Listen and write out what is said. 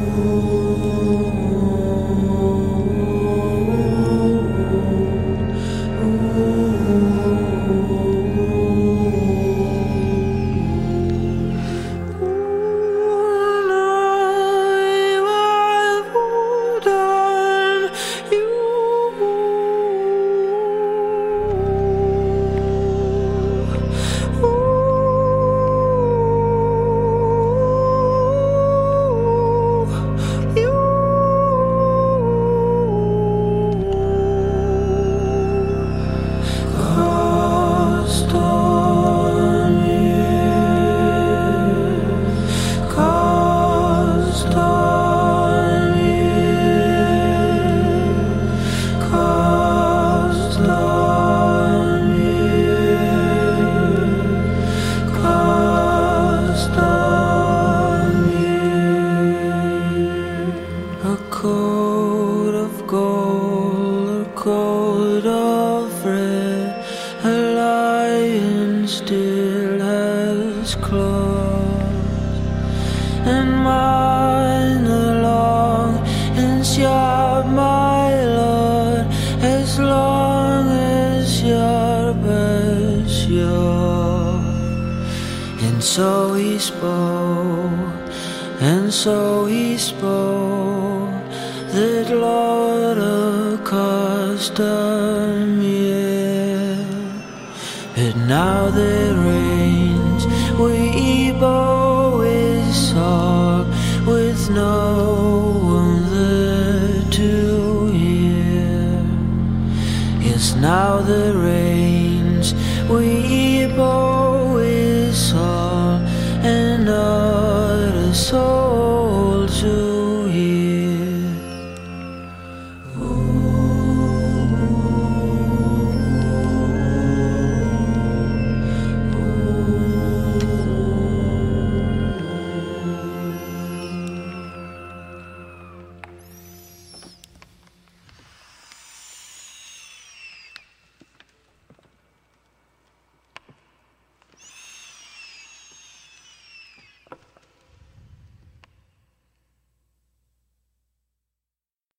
coat of red, a lion still has claws, and mine are long and sharp, my Lord, as long as sharp as yours. And so he spoke, and so he spoke, that Lord accustomed me. But now there reigns Weibo is song, with no one there to hear. Yes, now there reigns Weibo is song, and not a soul